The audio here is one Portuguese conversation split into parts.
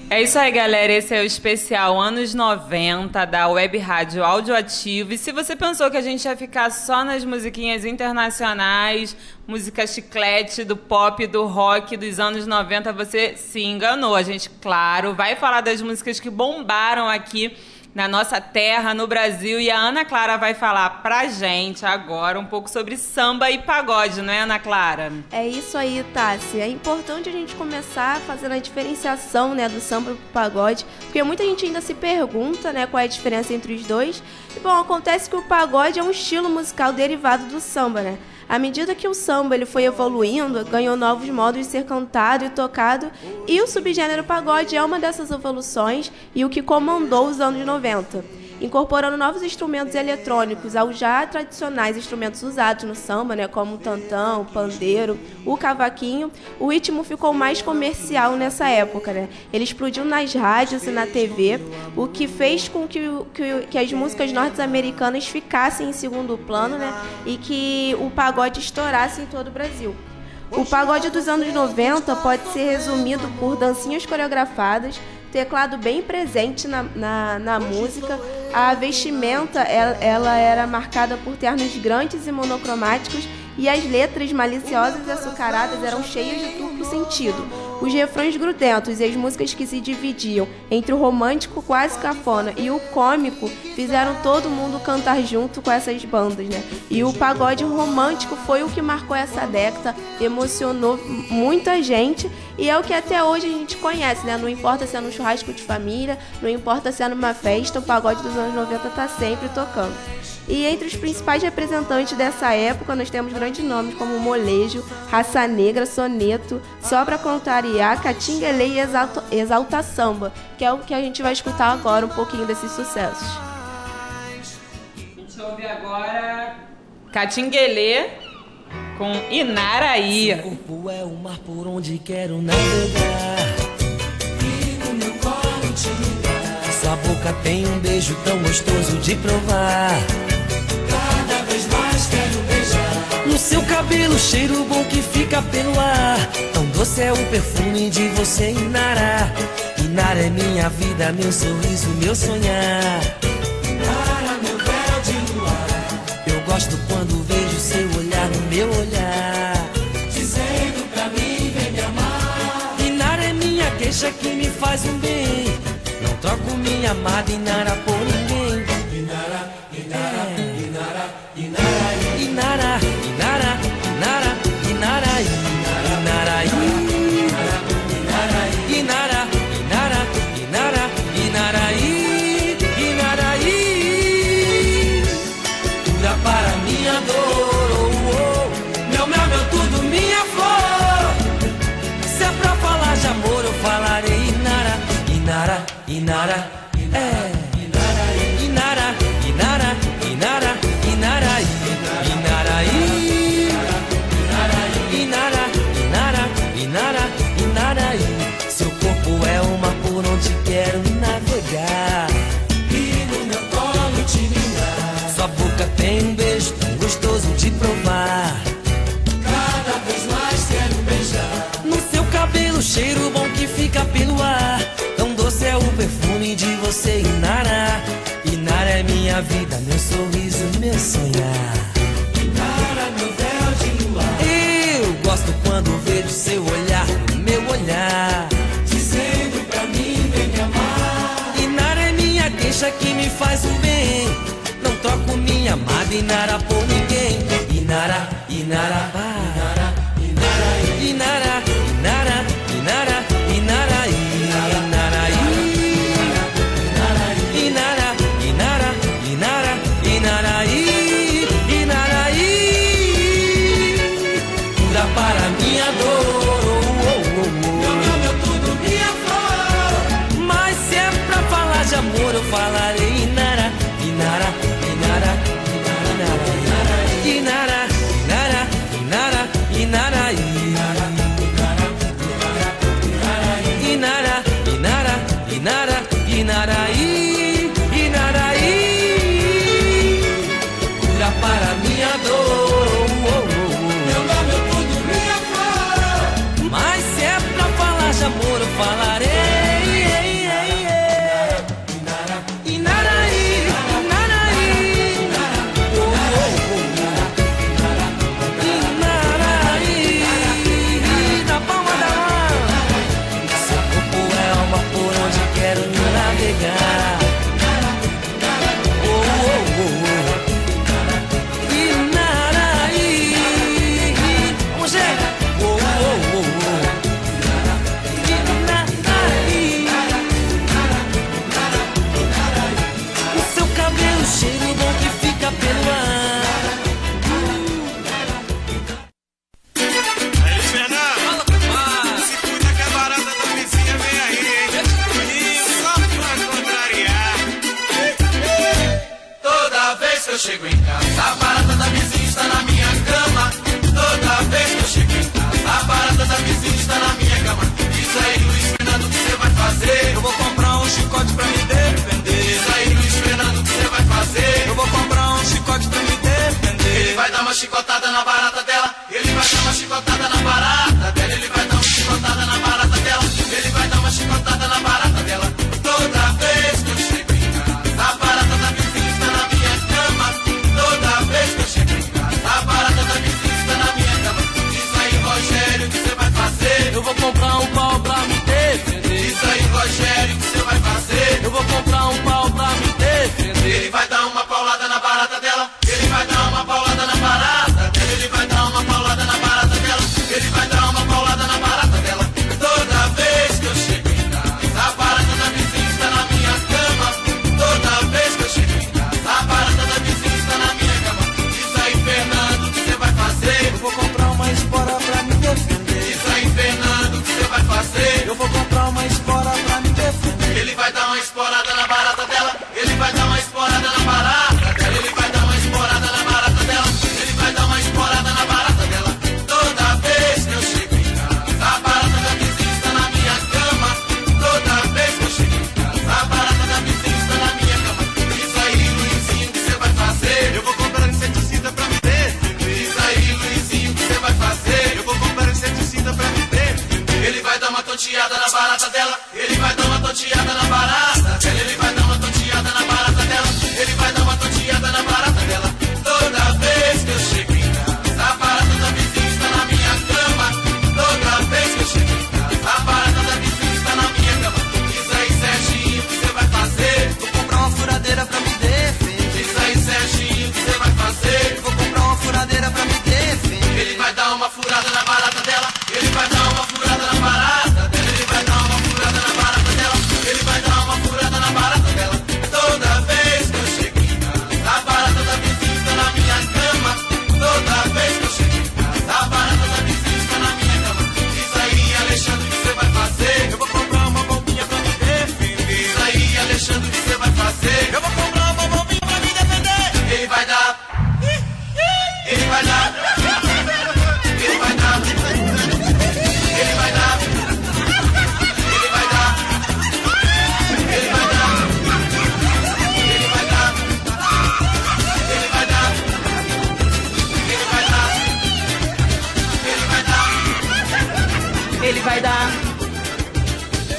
É isso aí, galera. Esse é o especial Anos 90 da Web Rádio Audioativo. E se você pensou que a gente ia ficar só nas musiquinhas internacionais, música chiclete do pop, do rock dos anos 90, você se enganou. A gente, claro, vai falar das músicas que bombaram aqui na nossa terra, no Brasil. E a Ana Clara vai falar pra gente agora um pouco sobre samba e pagode, não é, Ana Clara? É isso aí, Tassi. É importante a gente começar fazendo a diferenciação, né, do samba e do pagode, porque muita gente ainda se pergunta, né, qual é a diferença entre os dois. E, bom, acontece que o pagode é um estilo musical derivado do samba, né? À medida que o samba ele foi evoluindo, ganhou novos modos de ser cantado e tocado, e o subgênero pagode é uma dessas evoluções e o que comandou os anos 90. Incorporando novos instrumentos eletrônicos aos já tradicionais instrumentos usados no samba, né, como o tantão, o pandeiro, o cavaquinho, o ritmo ficou mais comercial nessa época, né? Ele explodiu nas rádios e na TV, o que fez com que as músicas norte-americanas ficassem em segundo plano, né, e que o pagode estourasse em todo o Brasil. O pagode dos anos 90 pode ser resumido por dancinhas coreografadas, teclado bem presente na música. A vestimenta ela era marcada por ternos grandes e monocromáticos, e as letras maliciosas e açucaradas eram cheias de duplo sentido. Os refrões grudentos e as músicas que se dividiam entre o romântico quase cafona e o cômico fizeram todo mundo cantar junto com essas bandas, né? E o pagode romântico foi o que marcou essa década, emocionou muita gente e é o que até hoje a gente conhece, né? Não importa se é num churrasco de família, não importa se é numa festa, o pagode dos anos 90 tá sempre tocando. E entre os principais representantes dessa época, nós temos grandes nomes como Molejo, Raça Negra, Soneto, Só Pra Contrariar, Catinguelê e Exalta Samba, que é o que a gente vai escutar agora, um pouquinho desses sucessos. A gente ouve agora Catinguelê com Inaraí. Seu corpo é o mar por onde quero navegar, e no meu colo te ligar. Sua boca tem um beijo tão gostoso de provar, cada vez mais quero beijar. No seu cabelo, cheiro bom que fica pelo ar, tão doce é o perfume de você, Inara. Inara é minha vida, meu sorriso, meu sonhar. Inara, meu véu de luar. Eu gosto quando vejo seu olhar no meu olhar, dizendo pra mim, vem me amar. Inara é minha queixa que me faz um bem, não troco minha amada Inara por ninguém. Inara, Inara, Inara, Inara, Inara, Inara, Inara, Inara, Inara, Inara, Inara, Inaraí, Inaraí. Cura para minha dor, oh, oh. Meu mel, meu tudo, minha flor. Se é pra falar de amor, eu falarei Inara, Inara, Inara, é. Inara, Inara, Inara, Inaraí, Inaraí, Inara, Inara, Inara, Inaraí. Seu corpo é o mar por onde quero navegar, e no meu colo te mirar. Sua boca tem um beijo tão gostoso de provar, cada vez mais quero beijar. No seu cabelo, cheiro bom que fica pelo ar, tão doce é o perfume de você, Inara. Inara é minha vida, meu sorriso, meu sonhar. Inara, meu véu de luar. Eu gosto quando vejo seu olhar no meu olhar, dizendo pra mim, vem me amar. Inara é minha queixa que me faz o bem, não troco minha amada Inara por ninguém. Inara, Inara, Inara, Inara, Inara, Inara, Inara, Inaraí, Inara, Inara, Inara, Inaraí, Inaraí. Cura para minha dor, oh, oh, oh. Meu tudo, minha flor. Mas se é pra falar de amor, eu falarei Inara, Inara, Inara, Inara, Inara, Inara, Inara, Inaraí, Inara, Inara, Inara, Inaraí, Inaraí. Cura para minha dor, oh, oh, oh. Meu nome é tudo, minha flor.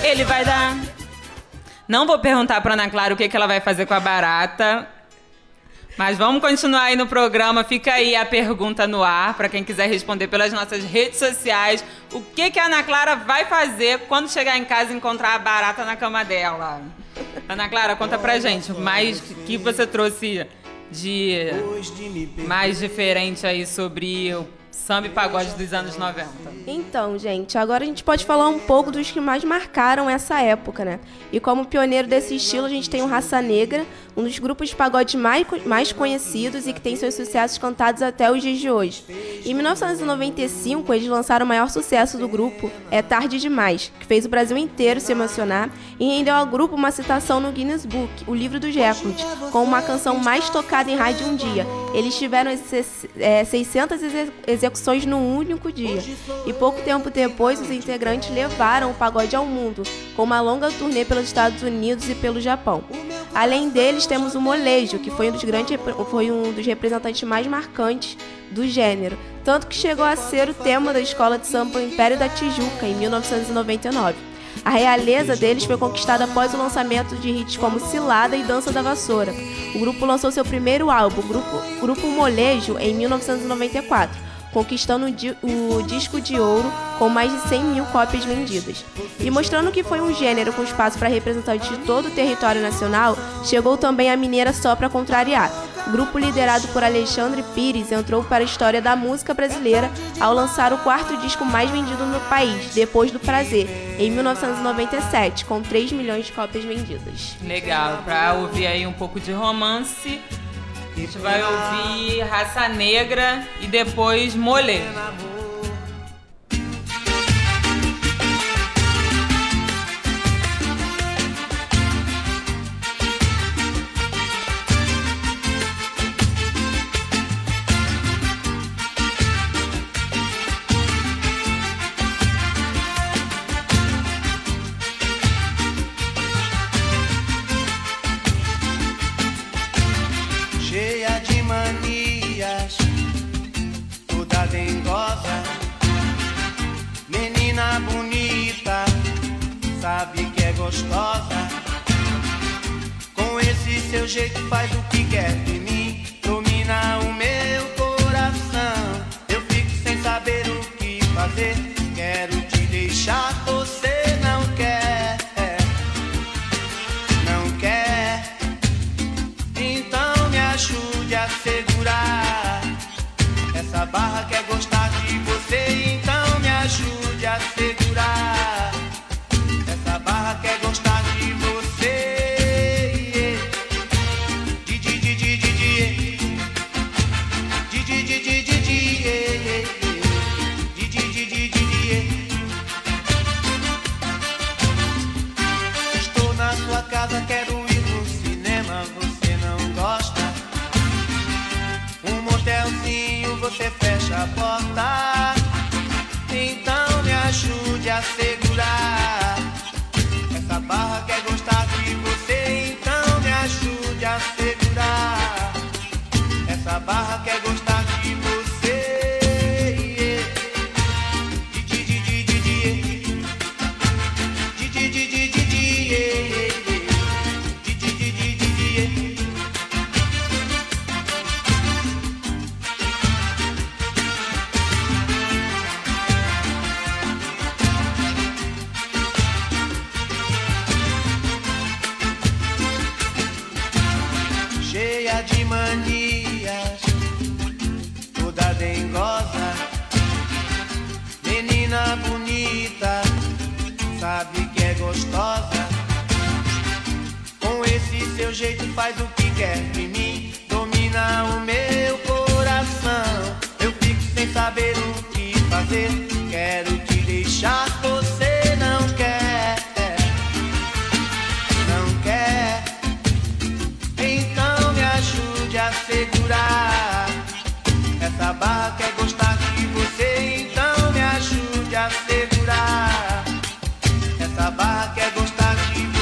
Ele vai dar... Não vou perguntar pra Ana Clara o que ela vai fazer com a barata. Mas vamos continuar aí no programa. Fica aí a pergunta no ar para quem quiser responder pelas nossas redes sociais. O que a Ana Clara vai fazer quando chegar em casa e encontrar a barata na cama dela? Ana Clara, conta pra gente. Mais que você trouxe de mais diferente aí sobre o samba e pagode dos anos 90. Então, gente, agora a gente pode falar um pouco dos que mais marcaram essa época, né? E como pioneiro desse estilo, a gente tem o Raça Negra, um dos grupos de pagode mais conhecidos e que tem seus sucessos cantados até os dias de hoje. Em 1995, eles lançaram o maior sucesso do grupo, É Tarde Demais, que fez o Brasil inteiro se emocionar e rendeu ao grupo uma citação no Guinness Book, o livro dos recordes, com uma canção mais tocada em rádio um dia. Eles tiveram 600 execuções num único dia. E pouco tempo depois, os integrantes levaram o pagode ao mundo, com uma longa turnê pelos Estados Unidos e pelo Japão. Além deles, temos o Molejo, que foi um dos representantes mais marcantes do gênero, tanto que chegou a ser o tema da escola de samba Império da Tijuca, em 1999. A realeza deles foi conquistada após o lançamento de hits como Cilada e Dança da Vassoura. O grupo lançou seu primeiro álbum, Grupo Molejo, em 1994, conquistando o disco de ouro com mais de 100 mil cópias vendidas. E mostrando que foi um gênero com espaço para representantes de todo o território nacional, chegou também a mineira Só Pra Contrariar. O grupo, liderado por Alexandre Pires, entrou para a história da música brasileira ao lançar o quarto disco mais vendido no país, Depois do Prazer, em 1997, com 3 milhões de cópias vendidas. Legal, para ouvir aí um pouco de romance, a gente vai ouvir Raça Negra e depois Molejo. Cheia de manias, toda dengosa, menina bonita, sabe que é gostosa. Com esse seu jeito faz o que quer de mim, domina o meu coração. Eu fico sem saber o que fazer, quero te deixar, você não quer. Ajude a segurar essa barra, quer gostar de você, então me ajude a segurar essa barra, quer gostar de você. Estou na sua casa, quero ir no cinema, você não gosta? Você fecha a porta, então me ajude a segurar essa barra, quer gostar de você, então me ajude a segurar essa barra, quer gostar de você. Cheia de manias, toda dengosa, menina bonita, sabe que é gostosa. Com esse seu jeito faz o que quer de mim, domina o meu coração. Eu fico sem saber o que fazer, quero te deixar, você não quer. Não quer. Então me ajude a segurar essa barra, quer gostar de você, então me ajude a segurar essa barra, quer gostar de você.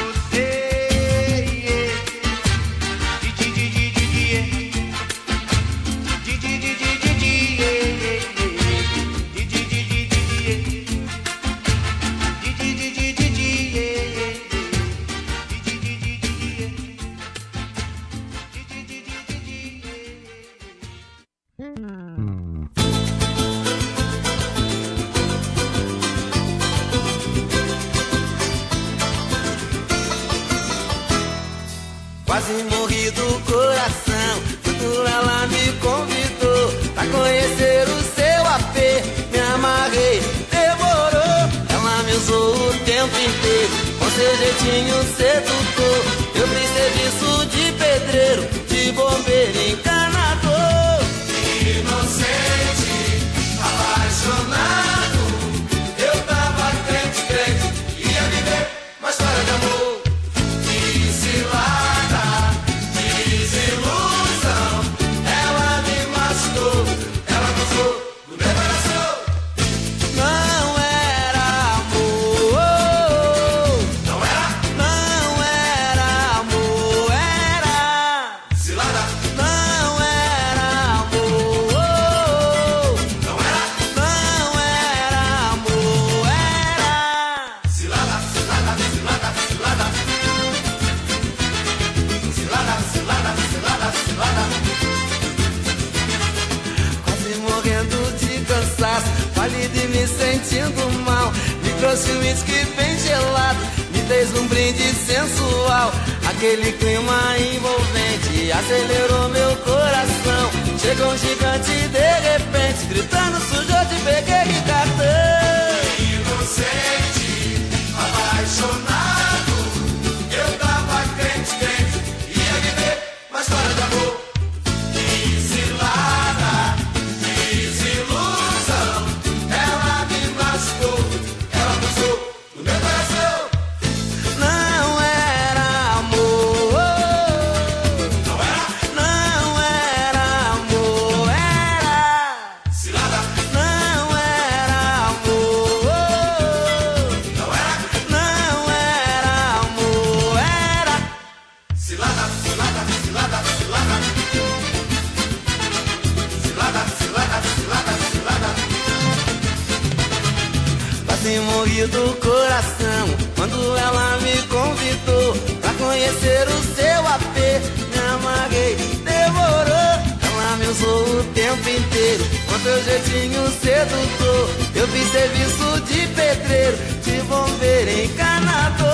jeitinho sedutor. Eu fiz serviço de pedreiro, de bombeiro, encanador. Inocente, apaixonado, eu tava crente, ia viver uma história de amor. Que cilada, desilusão, ela me machucou, ela gozou do meu coração. Não era amor, não era amor, era cilada. Não era amor, não era amor, era cilada, cilada, cilada, cilada. Cilada, cilada, cilada, cilada. Quase morrendo de cansaço, pálido e me sentindo mal. Me trouxe um uísque bem gelado, me fez um brinde sensual. Aquele clima envolvente acelerou meu coração. Chegou um gigante de repente, gritando sujou de peguei de cartão. Inocente, apaixonado, eu tava crente, ia viver uma história de amor. Que cilada, desilusão, ela me machucou, ela gozou do meu coração. Não era amor, não era amor, era cilada. Não era amor, não era amor, era cilada, cilada, cilada, cilada. Cilada, cilada, cilada, cilada. Quase morri do coração quando ela me convidou pra conhecer o seu AP. Me amarguei, demorou. Ela me usou o tempo inteiro com seu jeitinho sedutor. Eu fiz serviço de pedreiro, de bombeiro, encanador.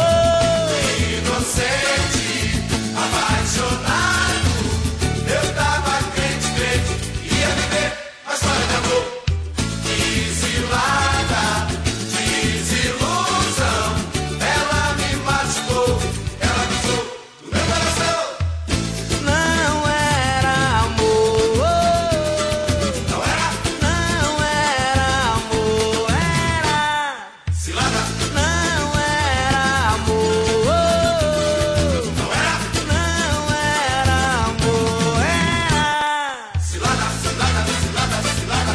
Inocente, apaixonado, eu tava crente, ia viver uma história de amor. Que cilada, desilusão, ela me machucou, ela gozou do meu coração. Não era amor, não era amor, era cilada. Não era amor, não era amor, era cilada, cilada, cilada, cilada.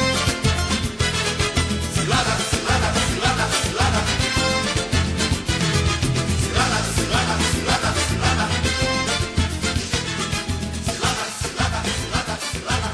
Cilada, cilada, cilada, cilada. Cilada, cilada, cilada, cilada. Cilada, cilada, cilada, cilada.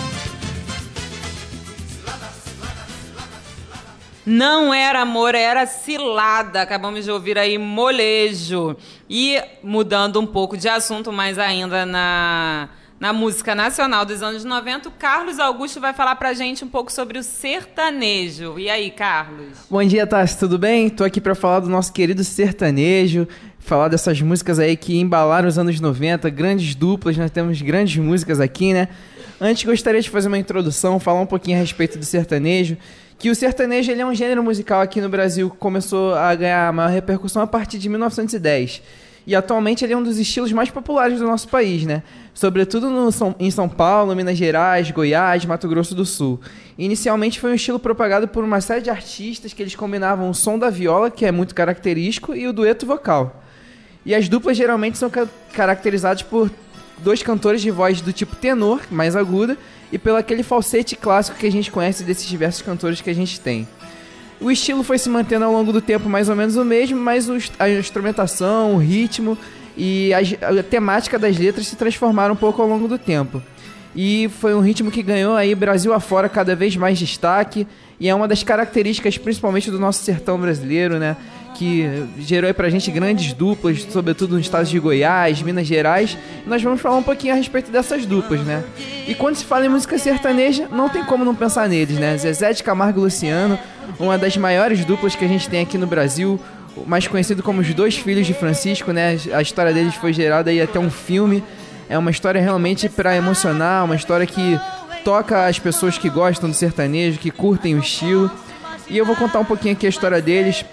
Não era amor, era cilada. Acabamos de ouvir aí molejo. E mudando um pouco de assunto, mas ainda na música nacional dos anos 90, o Carlos Augusto vai falar pra gente um pouco sobre o sertanejo. E aí, Carlos? Bom dia, Tassi, tudo bem? Tô aqui pra falar do nosso querido sertanejo, falar dessas músicas aí que embalaram os anos 90, grandes duplas, nós temos grandes músicas aqui, né? Antes, gostaria de fazer uma introdução, falar um pouquinho a respeito do sertanejo, que o sertanejo ele é um gênero musical aqui no Brasil que começou a ganhar maior repercussão a partir de 1910. E atualmente ele é um dos estilos mais populares do nosso país, né? Sobretudo em São Paulo, Minas Gerais, Goiás, Mato Grosso do Sul. Inicialmente foi um estilo propagado por uma série de artistas que eles combinavam o som da viola, que é muito característico, e o dueto vocal. E as duplas geralmente são caracterizadas por dois cantores de voz do tipo tenor, mais aguda, e pelo aquele falsete clássico que a gente conhece desses diversos cantores que a gente tem. O estilo foi se mantendo ao longo do tempo mais ou menos o mesmo, mas a instrumentação, o ritmo e a temática das letras se transformaram um pouco ao longo do tempo. E foi um ritmo que ganhou aí Brasil afora cada vez mais destaque, e é uma das características principalmente do nosso sertão brasileiro, né? Que gerou aí pra gente grandes duplas, sobretudo nos estados de Goiás, Minas Gerais. E nós vamos falar um pouquinho a respeito dessas duplas, né? E quando se fala em música sertaneja, não tem como não pensar neles, né? Zezé de Camargo e Luciano, uma das maiores duplas que a gente tem aqui no Brasil, mais conhecido como os Dois Filhos de Francisco, né? A história deles foi gerada aí até um filme. É uma história realmente pra emocionar, uma história que toca as pessoas que gostam do sertanejo, que curtem o estilo. E eu vou contar um pouquinho aqui a história deles.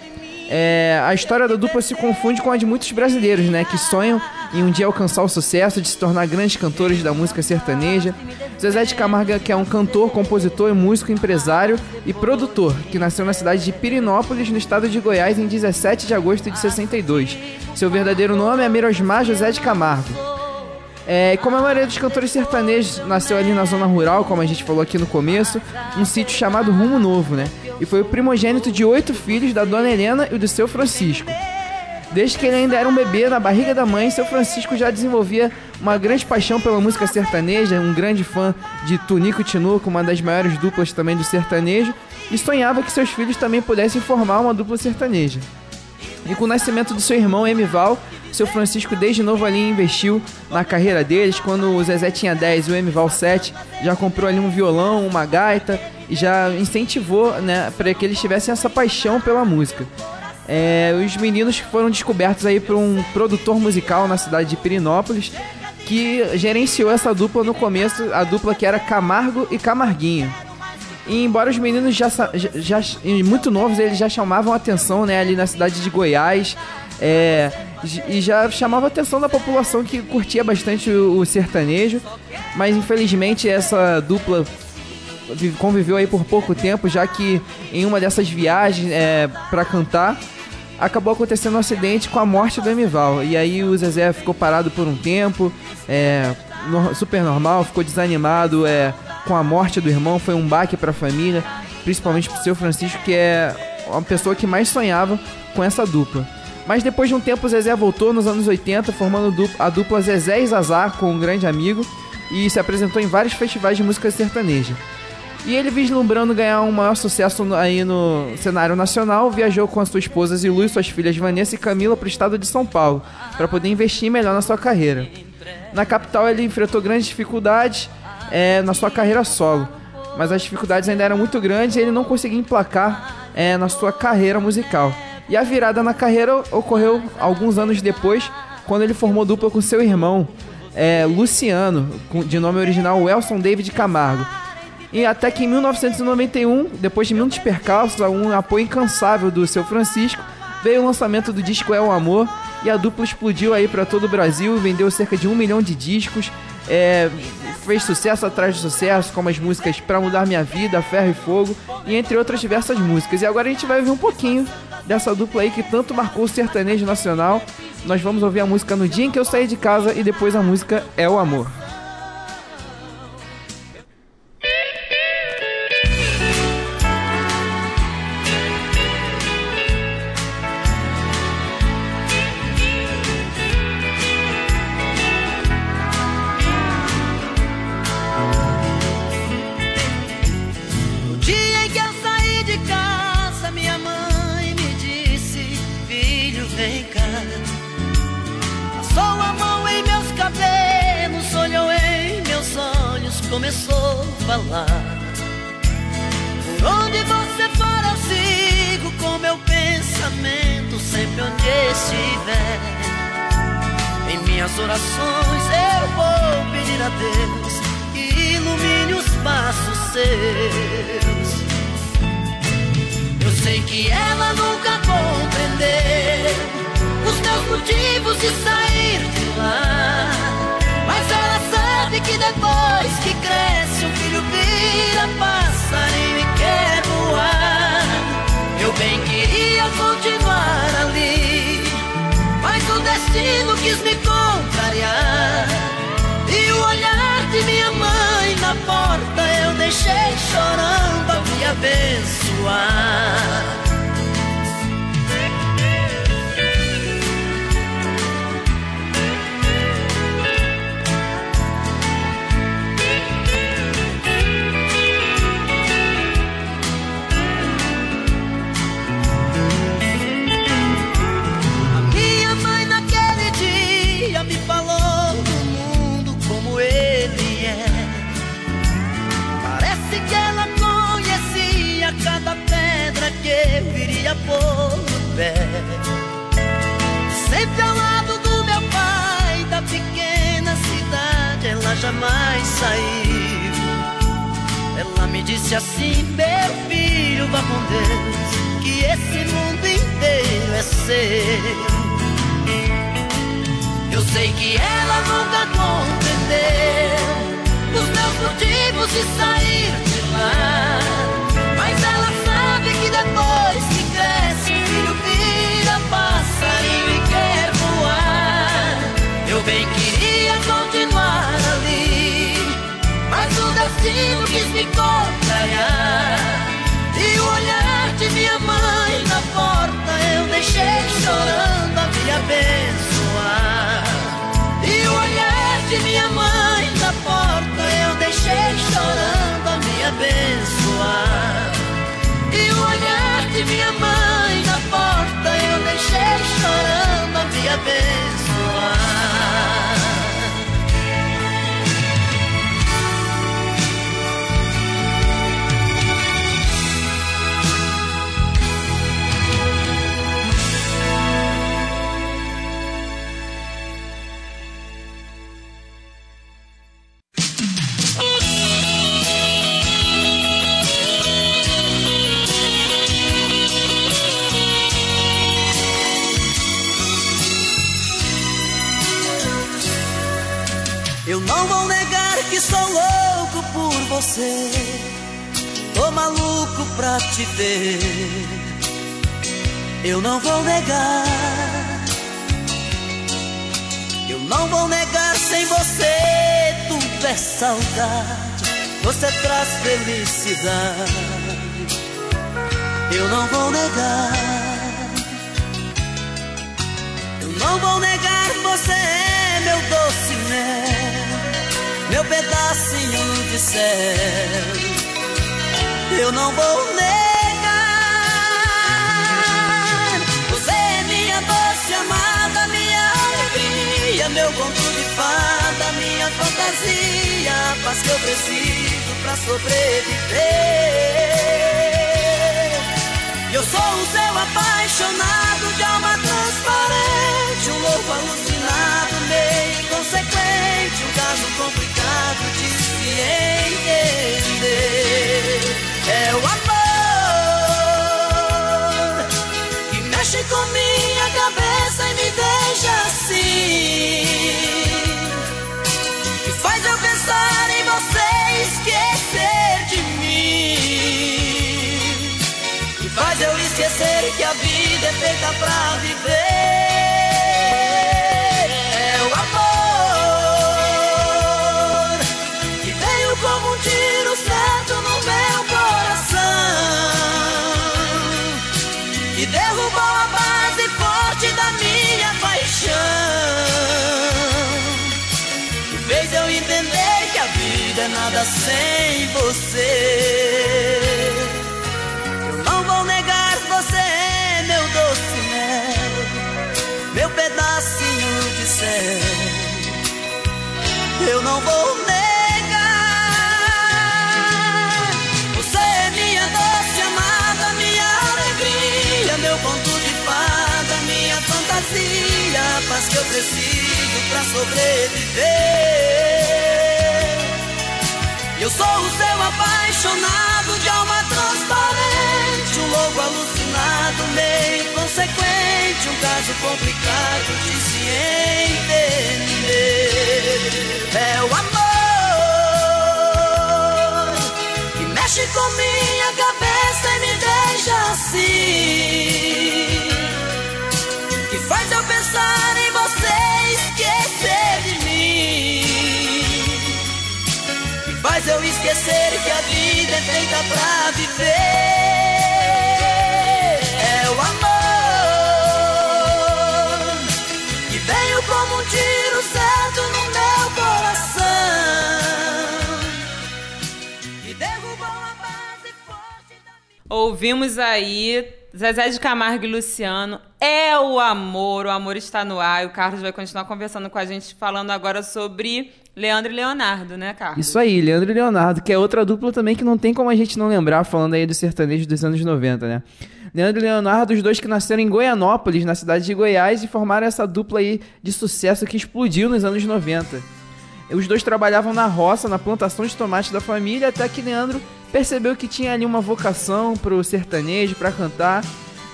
A história da dupla se confunde com a de muitos brasileiros, né, que sonham em um dia alcançar o sucesso de se tornar grandes cantores da música sertaneja. Zezé de Camargo, que é um cantor, compositor, músico, empresário e produtor, que nasceu na cidade de Pirinópolis, no estado de Goiás, em 17 de agosto de 62. Seu verdadeiro nome é Mirosmar José de Camargo. Como a maioria dos cantores sertanejos, nasceu ali na zona rural, como a gente falou aqui no começo, um sítio chamado Rumo Novo, né? E foi o primogênito de 8 filhos da Dona Helena e do seu Francisco. Desde que ele ainda era um bebê na barriga da mãe, seu Francisco já desenvolvia uma grande paixão pela música sertaneja, um grande fã de Tunico e Tinoco, uma das maiores duplas também do sertanejo, e sonhava que seus filhos também pudessem formar uma dupla sertaneja. E com o nascimento do seu irmão Emival, seu Francisco desde novo ali investiu na carreira deles. Quando o Zezé tinha 10 e o Emival 7, já comprou ali um violão, uma gaita e já incentivou, né, para que eles tivessem essa paixão pela música. Os meninos foram descobertos aí por um produtor musical na cidade de Pirinópolis, que gerenciou essa dupla no começo, a dupla que era Camargo e Camarguinho. E embora os meninos já muito novos, eles já chamavam atenção, né, ali na cidade de Goiás, e já chamava a atenção da população que curtia bastante o sertanejo, mas infelizmente essa dupla conviveu aí por pouco tempo, já que em uma dessas viagens para cantar, acabou acontecendo um acidente com a morte do Emival, e aí o Zezé ficou parado por um tempo, super normal, ficou desanimado, com a morte do irmão, foi um baque para a família, principalmente para o seu Francisco, que é uma pessoa que mais sonhava com essa dupla. Mas depois de um tempo o Zezé voltou nos anos 80, formando a dupla Zezé e Zazá com um grande amigo, e se apresentou em vários festivais de música sertaneja. E ele, vislumbrando ganhar um maior sucesso aí no cenário nacional, viajou com a sua esposa Zilu e suas filhas Vanessa e Camila para o estado de São Paulo, para poder investir melhor na sua carreira. Na capital ele enfrentou grandes dificuldades na sua carreira solo, mas as dificuldades ainda eram muito grandes e ele não conseguia emplacar na sua carreira musical. E a virada na carreira ocorreu alguns anos depois, quando ele formou dupla com seu irmão Luciano, de nome original Welson David Camargo. E até que em 1991, depois de muitos percalços, um apoio incansável do seu Francisco, veio o lançamento do disco É o Amor, e a dupla explodiu aí para todo o Brasil, vendeu cerca de 1 milhão de discos, fez sucesso atrás de sucesso, como as músicas Pra Mudar Minha Vida, Ferro e Fogo, e entre outras diversas músicas. E agora a gente vai ouvir um pouquinho dessa dupla aí que tanto marcou o sertanejo nacional. Nós vamos ouvir a música No Dia em que Eu Saí de Casa e depois a música É o Amor. Começou a falar. Por onde você for eu sigo com meu pensamento, sempre onde estiver. Em minhas orações eu vou pedir a Deus que ilumine os passos seus. Eu sei que ela nunca compreendeu os meus motivos de sair de lá, mas ela sabe que depois que cresce um filho vira passarinho e quer voar. Eu bem queria continuar ali, mas o destino quis me contrariar. E o olhar de minha mãe na porta eu deixei chorando a me abençoar. Cada pedra que eu viria pôr no pé, sempre ao lado do meu pai, da pequena cidade ela jamais saiu. Ela me disse assim: meu filho, vá com Deus, que esse mundo inteiro é seu. Eu sei que ela nunca compreendeu os meus motivos de sair de lá, mas ela sabe que depois que cresce o filho vira passarinho e quer voar. Eu bem queria continuar ali, mas o destino quis me contrariar. E o olhar de minha mãe na porta eu deixei chorando a me abençoar. E o olhar de minha mãe na porta eu deixei chorando a me abençoar. E o olhar de minha mãe na porta eu deixei chorando a me abençoar. Eu não vou negar que sou louco por você, tô maluco pra te ver. Eu não vou negar, eu não vou negar, sem você tudo é saudade, você traz felicidade. Eu não vou negar, eu não vou negar, você é meu doce mel, meu pedacinho de céu. Eu não vou negar, você é minha doce amada, minha alegria, meu conto de fada, minha fantasia, a paz que eu preciso pra sobreviver. Eu sou o seu apaixonado de alma transparente, um louco alucinado, meio inconsequente, um caso complicado de se entender. É o amor que mexe com minha cabeça e me deixa assim, que faz eu pensar em você e esquecer de mim, que faz eu esquecer que a vida é feita pra viver. É o amor que veio como um tiro certo no meu coração, que derrubou a base forte da minha paixão, que fez eu entender que a vida é nada sem você. Eu não vou negar, você é meu doce mel, meu pedacinho de céu. Eu não vou negar, você é minha doce amada, minha alegria, meu conto de fada, minha fantasia, a paz que eu preciso pra sobreviver. Eu sou o seu apaixonado de alma transparente, um louco alucinado, meio inconsequente, um caso complicado de se entender. É o amor que mexe com minha cabeça e me deixa assim, que faz eu pensar em você e esquecer de mim, que faz eu esquecer que a vida é feita pra viver. É o amor que veio como um tiro certo no meu coração, que derrubou a base forte da minha... Ouvimos aí Zezé de Camargo e Luciano, É o Amor está no ar, e o Carlos vai continuar conversando com a gente, falando agora sobre Leandro e Leonardo, né, Carlos? Isso aí, Leandro e Leonardo, que é outra dupla também que não tem como a gente não lembrar, falando aí do sertanejo dos anos 90, né? Leandro e Leonardo, os dois que nasceram em Goianópolis, na cidade de Goiás, e formaram essa dupla aí de sucesso que explodiu nos anos 90. Os dois trabalhavam na roça, na plantação de tomate da família, até que Leandro percebeu que tinha ali uma vocação pro sertanejo, pra cantar,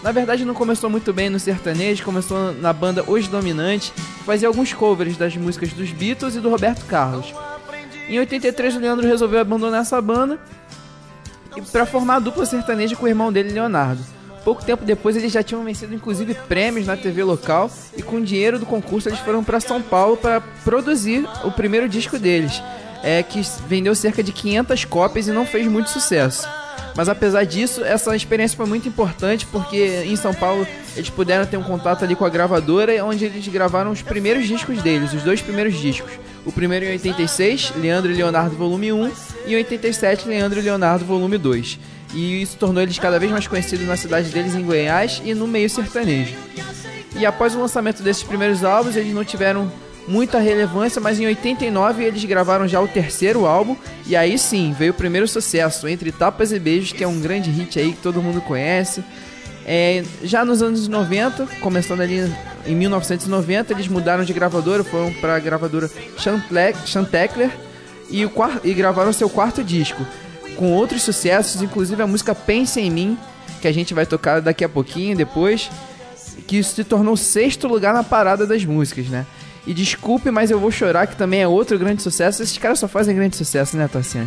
Na verdade não começou muito bem no sertanejo, começou na banda Os Dominantes, que fazia alguns covers das músicas dos Beatles e do Roberto Carlos. Em 83 o Leandro resolveu abandonar essa banda para formar a dupla sertaneja com o irmão dele, Leonardo. Pouco tempo depois eles já tinham vencido inclusive prêmios na TV local e com o dinheiro do concurso eles foram para São Paulo para produzir o primeiro disco deles, que vendeu cerca de 500 cópias e não fez muito sucesso. Mas apesar disso, essa experiência foi muito importante porque em São Paulo eles puderam ter um contato ali com a gravadora, onde eles gravaram os primeiros discos deles, os 2 primeiros discos. O primeiro em 86, Leandro e Leonardo volume 1, e em 87, Leandro e Leonardo volume 2. E isso tornou eles cada vez mais conhecidos na cidade deles, em Goiás, e no meio sertanejo. E após o lançamento desses primeiros álbuns, eles não tiveram muita relevância, mas em 89 eles gravaram já o 3º álbum, e aí sim, veio o primeiro sucesso, Entre Tapas e Beijos, que é um grande hit aí que todo mundo conhece. Já nos anos 90, começando ali em 1990, eles mudaram de gravadora, foram para a gravadora Chantecler e gravaram seu 4º disco, com outros sucessos, inclusive a música Pense em Mim, que a gente vai tocar daqui a pouquinho depois, que se tornou o 6º lugar na parada das músicas, né? E Desculpe, Mas Eu Vou Chorar, que também é outro grande sucesso. Esses caras só fazem grande sucesso, né, Tassiane?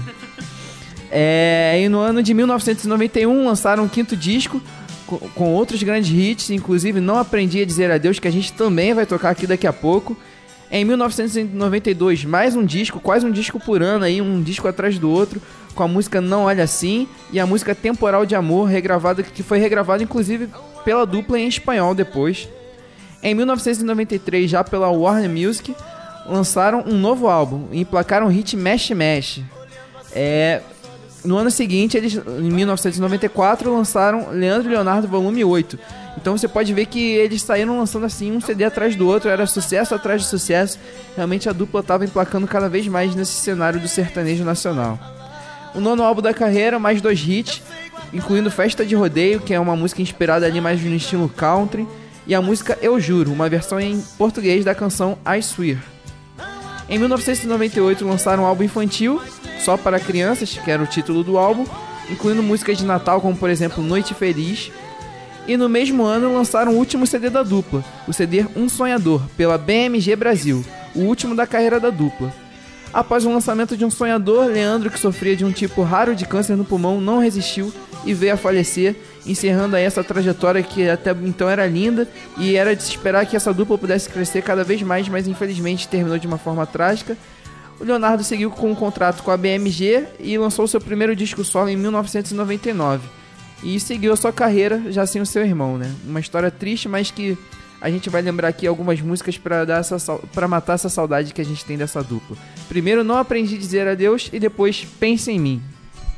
E no ano de 1991 lançaram um 5º disco com outros grandes hits, inclusive Não Aprendi a Dizer Adeus, que a gente também vai tocar aqui daqui a pouco. Em 1992, mais um disco, quase um disco por ano, aí, um disco atrás do outro, com a música Não Olha Assim e a música Temporal de Amor, que foi regravada inclusive pela dupla em espanhol depois. Em 1993, já pela Warner Music, lançaram um novo álbum e emplacaram o hit Mexe Mexe. No ano seguinte, eles, em 1994, lançaram Leandro e Leonardo volume 8. Então você pode ver que eles saíram lançando assim um CD atrás do outro, era sucesso atrás de sucesso. Realmente a dupla estava emplacando cada vez mais nesse cenário do sertanejo nacional. O 9º álbum da carreira, mais 2 hits, incluindo Festa de Rodeio, que é uma música inspirada ali mais no estilo country, e a música Eu Juro, uma versão em português da canção I Swear. Em 1998 lançaram um álbum infantil, Só para Crianças, que era o título do álbum, incluindo músicas de Natal como por exemplo Noite Feliz. E no mesmo ano lançaram o último CD da dupla, o CD Um Sonhador, pela BMG Brasil, o último da carreira da dupla. Após o lançamento de Um Sonhador, Leandro, que sofria de um tipo raro de câncer no pulmão, não resistiu e veio a falecer, encerrando aí essa trajetória que até então era linda e era de se esperar que essa dupla pudesse crescer cada vez mais, mas infelizmente terminou de uma forma trágica. O Leonardo seguiu com um contrato com a BMG e lançou seu primeiro disco solo em 1999 e seguiu a sua carreira já sem o seu irmão, né? Uma história triste, mas que a gente vai lembrar aqui algumas músicas para matar essa saudade que a gente tem dessa dupla. Primeiro Não Aprendi a Dizer Adeus e depois Pense em Mim.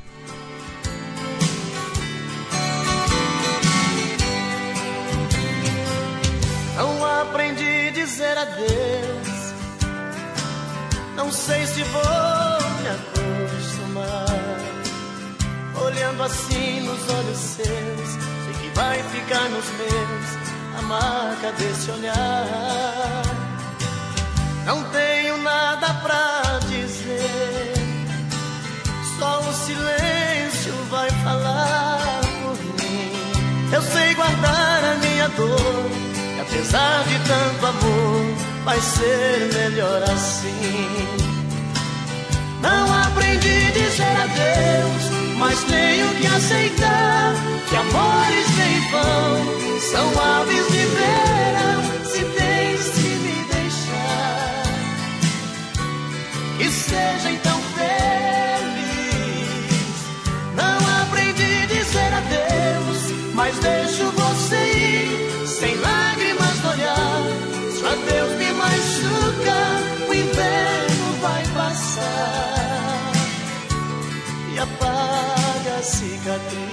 Não aprendi a dizer adeus, não sei se vou me acostumar. Olhando assim nos olhos seus, sei que vai ficar nos meus a marca desse olhar. Não tenho nada pra dizer, só o silêncio vai falar por mim. Eu sei guardar a minha dor, e apesar de tanto amor, vai ser melhor assim. Não aprendi a dizer adeus, mas tenho que aceitar que amores em vão são aves de verão, se tens de me deixar. Que seja então feliz. Não aprendi a dizer adeus, mas deixo você ir sem lágrimas no olhar. Se o adeus me machuca, o inverno vai passar e apaga a cicatriz.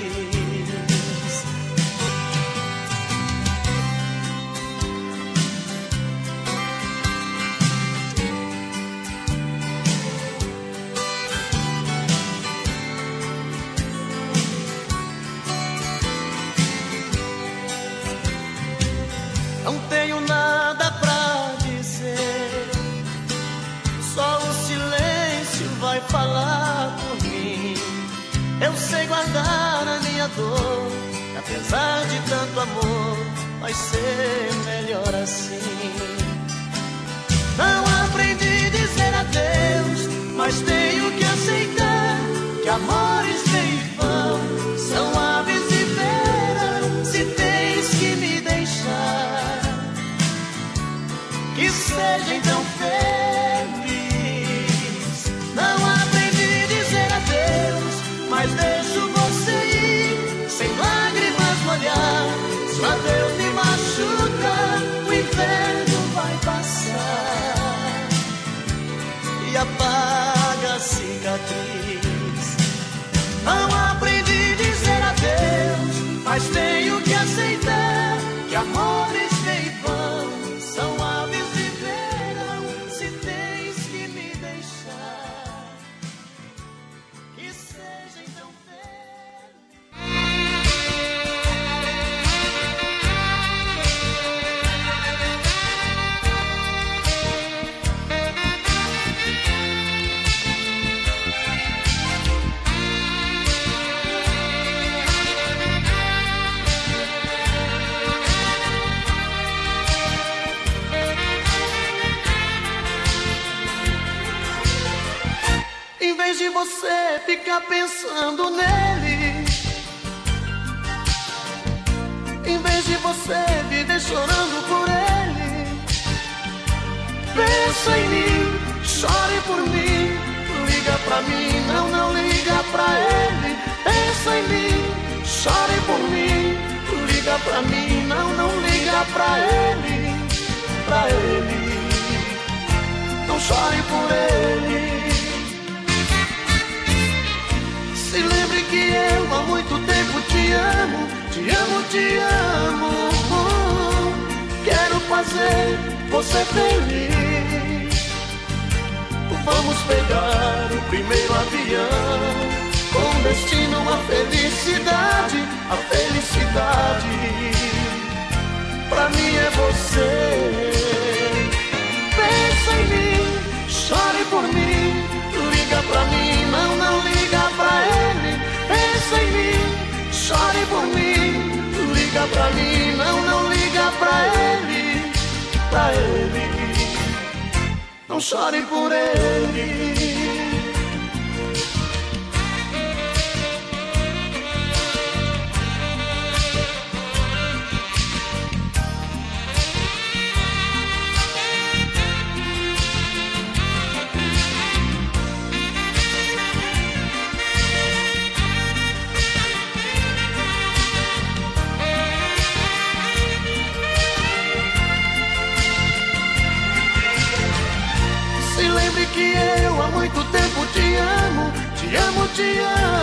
Não tenho nada pra dizer, só o silêncio vai falar por mim. Eu sei guardar a minha dor, apesar de tanto amor, vai ser melhor assim. Não aprendi a dizer adeus, mas tenho que aceitar que amores vêm e vão, são aves e verão. Se tens que me deixar, que seja então feliz. Não aprendi a dizer adeus, mas deixo você ir, sem lágrimas molhar. Se o adeus me machuca, o inverno vai passar e apaga a cicatriz. Não aprendi a dizer adeus, mas tenho que aceitar que amores vêm e vão, são aves de verão. Se tens que me deixar, que seja então em vez de você ficar pensando nele, em vez de você viver chorando por ele, pensa em mim, chore por mim, liga pra mim, não liga pra ele. Pensa em mim, chore por mim, liga pra mim, não liga pra ele, pra ele. Não chore por ele. Se lembre que eu há muito tempo te amo, te amo, te amo. Quero fazer você feliz. Vamos pegar o primeiro avião, com destino à felicidade, a felicidade. Pra mim é você. Pensa em mim, chore por mim, liga pra mim, não liga pra ele. Pensa em mim, chore por mim, liga pra mim, não liga pra ele, pra ele. Não chore por ele. Se lembre que eu há muito tempo te amo, te amo, te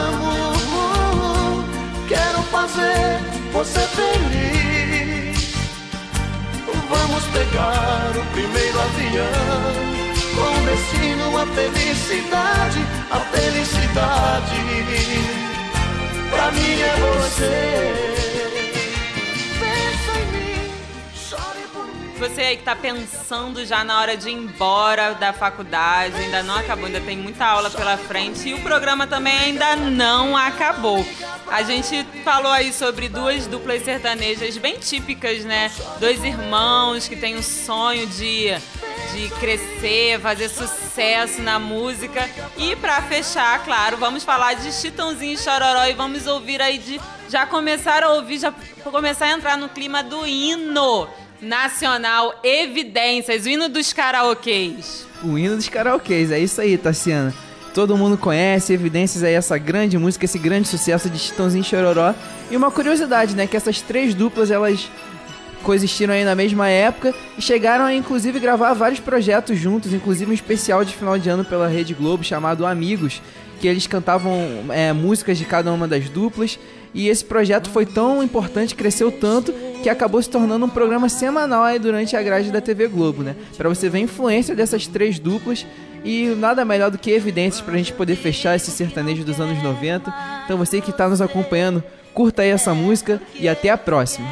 amo. Quero fazer você feliz. Vamos pegar o primeiro avião, com destino à felicidade, a felicidade. Pra mim é você. Pensa em mim, chore por mim. Você aí que tá pensando já na hora de ir embora da faculdade, ainda não acabou, ainda tem muita aula pela frente e o programa também ainda não acabou. A gente falou aí sobre duas duplas sertanejas bem típicas, né? Dois irmãos que têm um sonho de crescer, fazer sucesso na música. E pra fechar, claro, vamos falar de Chitãozinho e Chororó e vamos ouvir aí já começar a ouvir, já começar a entrar no clima do hino nacional Evidências, o hino dos karaokês. O hino dos karaokês, é isso aí, Tassiana. Todo mundo conhece Evidências, aí essa grande música, esse grande sucesso de Chitãozinho e Chororó. E uma curiosidade, né, que essas três duplas, elas coexistiram aí na mesma época e chegaram a inclusive gravar vários projetos juntos, inclusive um especial de final de ano pela Rede Globo chamado Amigos, que eles cantavam músicas de cada uma das duplas. E esse projeto foi tão importante, cresceu tanto, que acabou se tornando um programa semanal aí durante a grade da TV Globo, né? Pra você ver a influência dessas três duplas e nada melhor do que Evidências pra gente poder fechar esse sertanejo dos anos 90. Então você que tá nos acompanhando, curta aí essa música e até a próxima.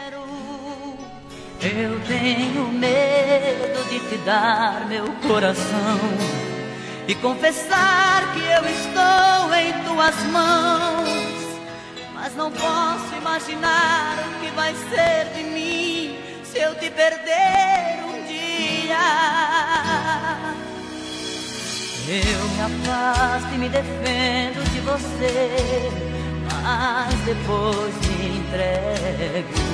Eu tenho medo de te dar meu coração e confessar que eu estou em tuas mãos. Mas mas não posso imaginar o que vai ser de mim se eu te perder um dia. Eu me afasto e me defendo de você, mas depois me entrego.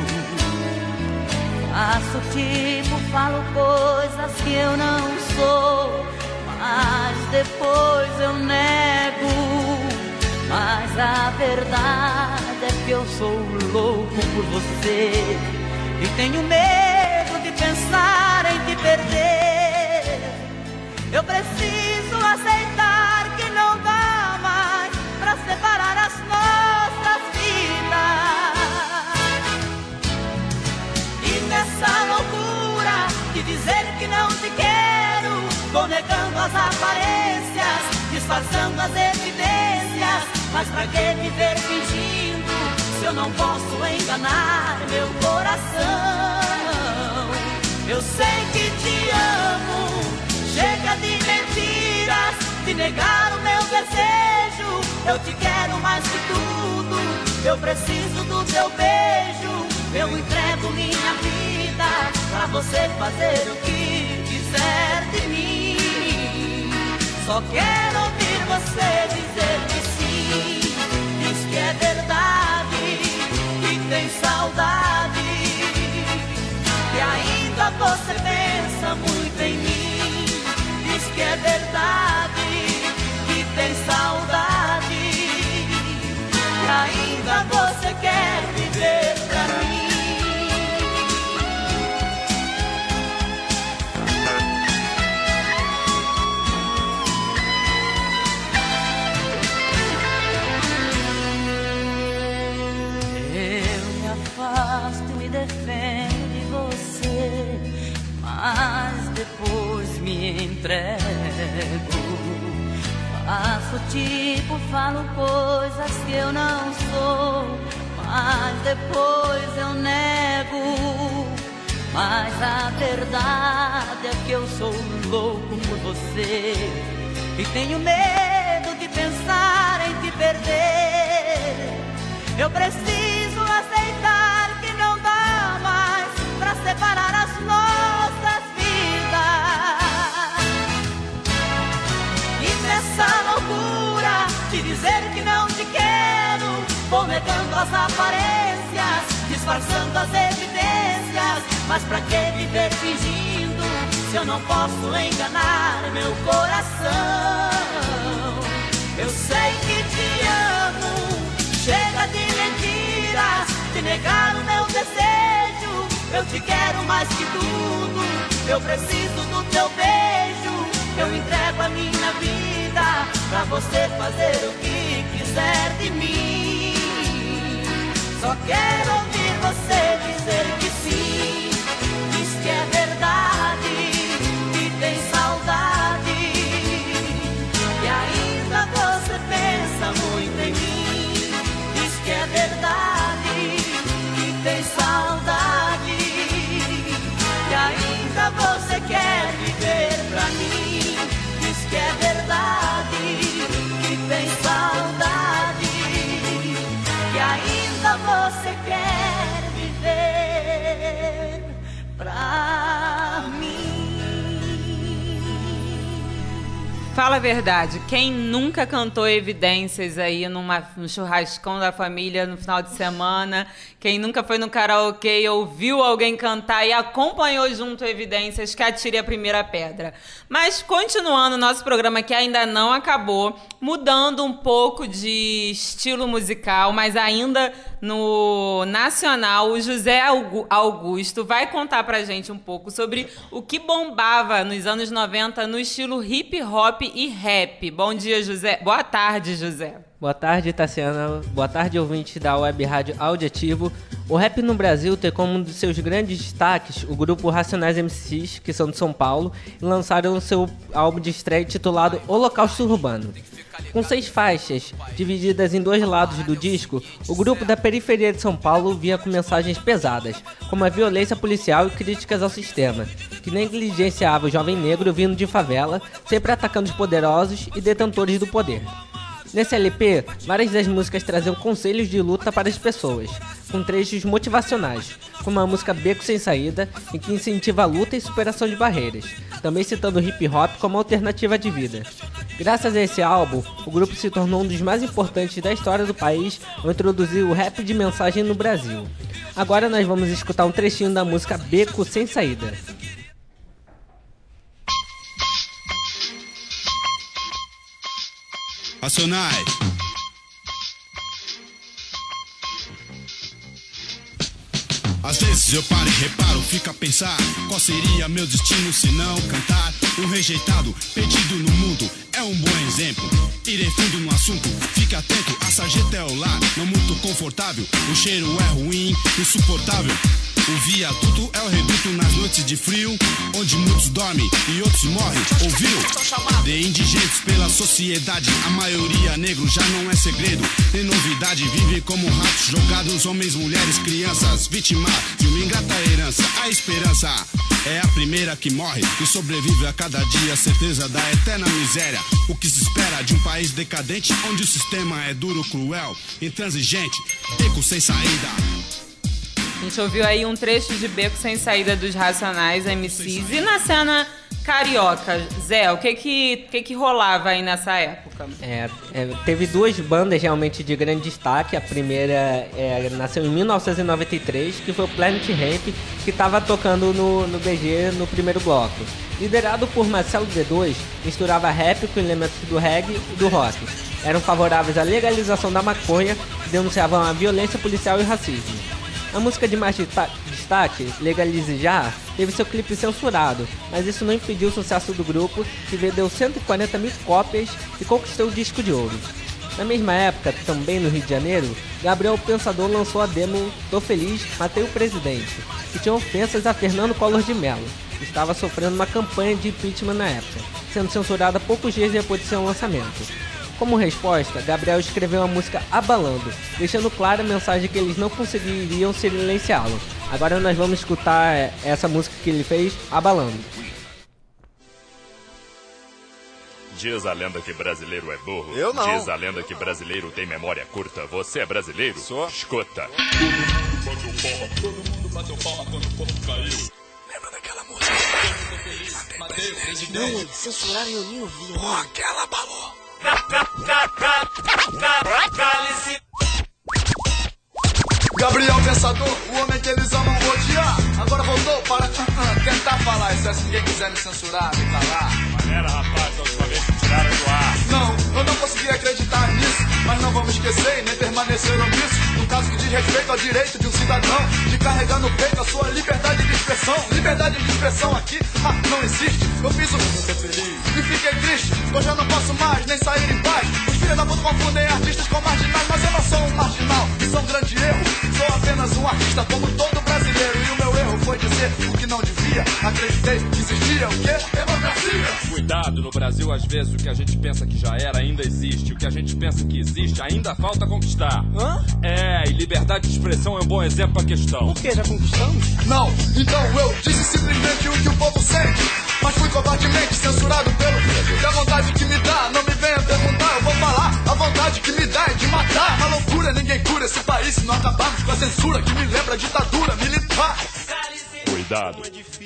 Faço tipo, falo coisas que eu não sou, mas depois eu nego. Mas a verdade é que eu sou louco por você e tenho medo de pensar em te perder. Eu preciso aceitar que não dá mais pra separar as nossas vidas. E nessa loucura de dizer que não te quero, vou negando as aparências, disfarçando as evidências. Mas pra que viver fingindo se eu não posso enganar meu coração? Eu sei que te amo, chega de mentiras, de negar o meu desejo. Eu te quero mais que tudo, eu preciso do teu beijo. Eu entrego minha vida pra você fazer o que quiser de mim. Só quero ouvir você dizer que sim, diz que é verdade, que tem saudade, que ainda você pensa muito em mim. Diz que é verdade, que tem saudade, que ainda você quer viver pra mim. Me defendo de você, mas depois me entrego. Faço tipo, falo coisas que eu não sou, mas depois eu nego. Mas a verdade é que eu sou louco por você e tenho medo de pensar em te perder. Eu preciso aceitar que não dá mais pra separar as nossas vidas. E nessa loucura de dizer que não te quero, vou negando as aparências, disfarçando as evidências. Mas pra que viver fingindo se eu não posso enganar meu coração? Eu sei que te amo, chega de mentiras, de negar o meu desejo. Eu te quero mais que tudo, eu preciso do teu beijo. Eu entrego a minha vida pra você fazer o que quiser de mim. Só quero ouvir você dizer que sim, diz que é verdade, que tem saudade, e ainda você pensa muito em mim. Diz que é verdade, que tem saudade, e ainda você quer viver pra mim. Diz que é verdade, que tem saudade, e ainda você quer viver pra mim. Fala a verdade, quem nunca cantou Evidências aí num churrascão da família no final de semana? Quem nunca foi no karaokê e ouviu alguém cantar e acompanhou junto Evidências, que atire a primeira pedra. Mas continuando o nosso programa, que ainda não acabou, mudando um pouco de estilo musical, mas ainda no nacional, o José Augusto vai contar pra gente um pouco sobre o que bombava nos anos 90 no estilo hip hop e rap. Bom dia, José. Boa tarde, José. Boa tarde, Tassiana. Boa tarde, ouvintes da Web Rádio Audiativo. O rap no Brasil tem como um dos seus grandes destaques o grupo Racionais MCs, que são de São Paulo, e lançaram seu álbum de estreia titulado Holocausto Urbano. Com 6 faixas, divididas em 2 lados do disco, o grupo da periferia de São Paulo vinha com mensagens pesadas, como a violência policial e críticas ao sistema, que negligenciava o jovem negro vindo de favela, sempre atacando os poderosos e detentores do poder. Nesse LP, várias das músicas traziam conselhos de luta para as pessoas, com trechos motivacionais, como a música Beco Sem Saída, em que incentiva a luta e superação de barreiras, também citando o hip hop como alternativa de vida. Graças a esse álbum, o grupo se tornou um dos mais importantes da história do país ao introduzir o rap de mensagem no Brasil. Agora nós vamos escutar um trechinho da música Beco Sem Saída. Racionais. Às vezes eu paro e reparo, fico a pensar qual seria meu destino se não cantar. Um rejeitado, perdido no mundo, é um bom exemplo. Irei fundo no assunto, fique atento, a sarjeta é o lar, não muito confortável. O cheiro é ruim, insuportável. O viaduto é o reduto nas noites de frio, onde muitos dormem e outros morrem. Ouviu? De indigentes pela sociedade, a maioria negro já não é segredo. Tem novidade, vivem como ratos jogados, homens, mulheres, crianças, vítimas de uma ingrata herança. A esperança é a primeira que morre e sobrevive a cada dia, a certeza da eterna miséria. O que se espera de um país decadente, onde o sistema é duro, cruel, intransigente, beco sem saída. A gente ouviu aí um trecho de Beco Sem Saída dos Racionais MCs. E na cena carioca, Zé, o que rolava aí nessa época? Teve duas bandas realmente de grande destaque. A primeira nasceu em 1993, que foi o Planet Hemp, que estava tocando no BG no primeiro bloco. Liderado por Marcelo D2, misturava rap com elementos do reggae e do rock. Eram favoráveis à legalização da maconha e denunciavam a violência policial e o racismo. A música de mais destaque, Legalize Já, teve seu clipe censurado, mas isso não impediu o sucesso do grupo, que vendeu 140 mil cópias e conquistou o disco de ouro. Na mesma época, também no Rio de Janeiro, Gabriel Pensador lançou a demo Tô Feliz, Matei o Presidente, que tinha ofensas a Fernando Collor de Mello, que estava sofrendo uma campanha de impeachment na época, sendo censurada poucos dias depois de seu lançamento. Como resposta, Gabriel escreveu a música Abalando, deixando clara a mensagem que eles não conseguiriam silenciá-lo. Agora nós vamos escutar essa música que ele fez, Abalando. Diz a lenda que brasileiro é burro. Eu não. Diz a lenda que brasileiro tem memória curta. Você é brasileiro? Sou. Escuta. Todo mundo bateu palma quando o povo caiu. Lembra daquela música? Matei o presidente. Não, eles censuraram e eu nem ouvi. Pô, aquela balou. Gabriel Pensador, o homem que eles amam odiar, agora voltou para tentar falar. E se ninguém quiser me censurar, me calar. Maneira, rapaz, a última vez que tiraram do ar. Não, eu não consegui acreditar nisso, mas não vamos esquecer e nem permanecer omisso. No caso que diz respeito ao direito de um cidadão de carregar no peito a sua liberdade de expressão. Liberdade de expressão aqui, não existe. Eu fiz o mundo feliz e fiquei triste. Hoje eu não posso mais nem sair em paz. Os filhos da puta confundem artistas com marginais, mas eu não sou um marginal, isso é um grande erro. Sou apenas um artista como todo brasileiro. E o meu erro foi dizer o que não devia. Acreditei que existia o quê? Democracia. Cuidado, no Brasil às vezes o que a gente pensa que já era ainda existe. O que a gente pensa que existe ainda falta conquistar. Hã? E liberdade de expressão é um bom exemplo pra questão. O que? Já conquistamos? Não, então eu disse simplesmente o que o povo sente. Mas fui covardemente censurado pelo que a vontade que me dá. Não me venha perguntar, eu vou falar. A vontade que me dá é de matar. A loucura, ninguém cura esse país se não acabarmos com a censura que me lembra a ditadura militar. Cuidado.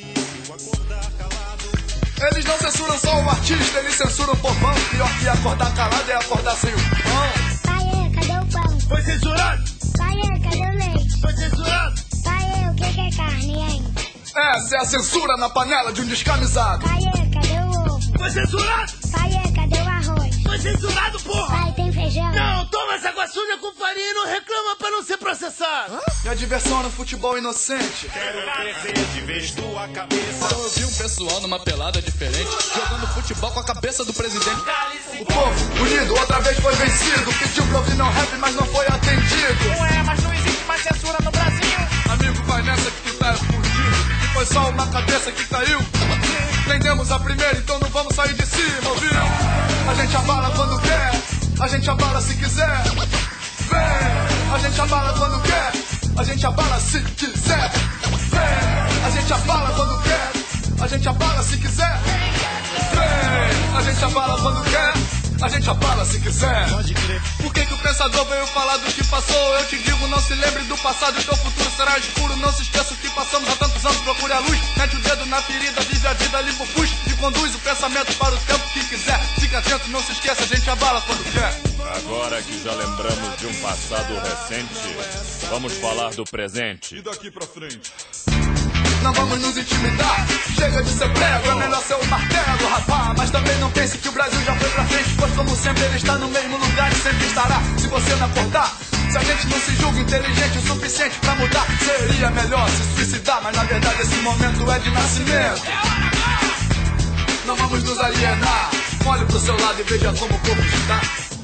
Eles não censuram só o artista, eles censuram o povão. Pior que acordar calado é acordar sem o pão. Pai, cadê o pão? Foi censurado! Pai, cadê o leite? Foi censurado! Pai, o que é carne, hein? Essa é a censura na panela de um descamisado. Pai, cadê o ovo? Foi censurado! Pai, cadê o arroz? Foi censurado, porra! Pai, tem feijão? Não, toma essa guaçulha com farinha e não reclama pra não ser processado. E a diversão no futebol inocente. Quero perder de vez tua cabeça. Eu vi um pessoal numa pelada diferente, jogando futebol com a cabeça do presidente. O povo unido outra vez foi vencido. Pediu pra ouvir não rap, mas não foi atendido. Não é, mas não existe mais censura no Brasil. Amigo, vai nessa que tu tá fudido. E foi só uma cabeça que caiu. Prendemos a primeira, então não vamos sair de cima, ouviu? A gente abala quando quer, a gente abala se quiser. Vem, a gente abala quando quer, a gente abala se quiser. Vem, a gente abala quando quer, a gente abala se quiser. Vem, a gente abala quando quer, a gente abala se quiser. Por que o pensador veio falar do que passou? Eu te digo, não se lembre do passado, teu futuro será escuro. Não se esqueça o que passamos há tantos anos, procure a luz. Mete o dedo na ferida, vive a vida, limpa o pus e conduz o pensamento para o tempo que quiser. Fica atento, não se esqueça, a gente abala quando quer. Agora que já lembramos de um passado recente, vamos falar do presente. E daqui pra frente? Não vamos nos intimidar, chega de ser prego, é melhor ser o martelo, rapaz. Mas também não pense que o Brasil já foi pra frente, pois como sempre ele está no mesmo lugar e sempre estará. Se você não acordar, se a gente não se julga inteligente o suficiente pra mudar, seria melhor se suicidar, mas na verdade esse momento é de nascimento. Não vamos nos alienar, olhe pro seu lado e veja como o povo está.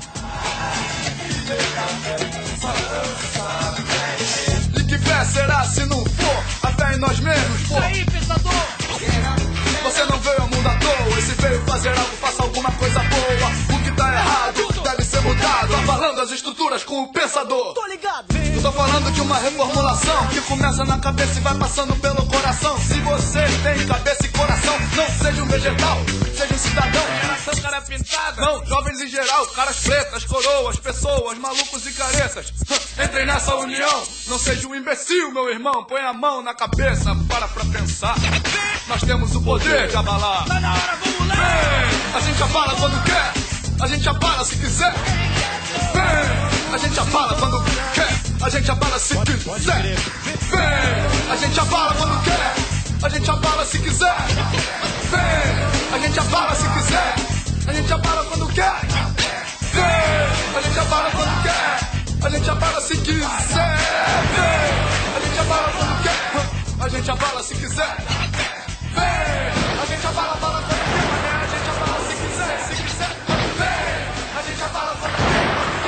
E que fé será se não for a fé em nós mesmos, pô? E aí, pensador? Você não veio ao mundo à toa, e se veio fazer algo, faça alguma coisa boa. O que tá errado deve ser mudado, abalando as estruturas com o pensador. Tô ligado. Eu tô falando de uma reformulação que começa na cabeça e vai passando pelo coração. Se você tem cabeça e coração, não seja um vegetal, seja um cidadão. Geração cara pintada. Não, jovens em geral, caras pretas, coroas, pessoas, malucos e caretas. Entrem nessa união, não seja um imbecil, meu irmão. Põe a mão na cabeça, para pra pensar. Nós temos o poder de abalar. Tá na hora, vamos lá! Vem, a gente abala quando quer, a gente abala se quiser. Vem, a gente abala quando quer, a gente abala se quiser. Vem, a gente abala quando quer, a gente abala se quiser. Vem, a gente abala se quiser, a gente abala quando quer. Vem, a gente abala quando quer, a gente abala se quiser. Vem, a gente abala quando quer, a gente abala se quiser. Vem, a gente abala quando quer, a gente abala se quiser, se quiser. Vem, a gente abala quando quer,